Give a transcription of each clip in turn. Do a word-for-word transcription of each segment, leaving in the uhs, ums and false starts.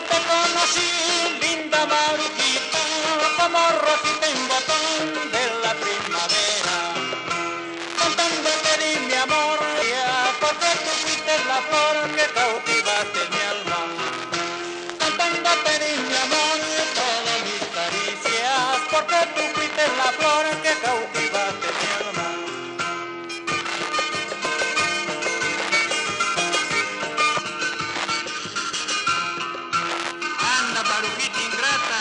te conocí, linda Marujita, como rosita en botón de la primavera. Cantando te di mi amor, porque tú fuiste la flor que cautivaste mi alma. Cantando te di mi amor, todas mis caricias, porque tú fuiste la flor que cautivaste mi alma. Anda, Marujita ingrata.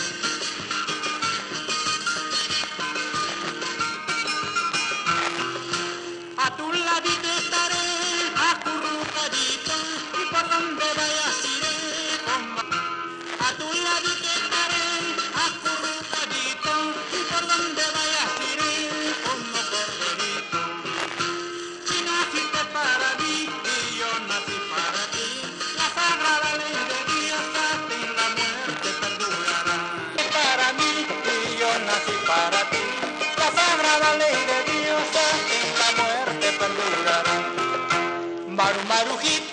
A tu ladito estaré, acurrucadito, y por donde vayas iré con ma- A tu ladito estaré, acurrucadito, y por donde vayas iré como corderito. Si naciste para mí y yo nací para ti, la sagrada ley de Dios hasta en la muerte perdurará. Para mí y yo nací para ti, la sagrada ley de Dios hasta en la muerte perdurará. Maru Marujita.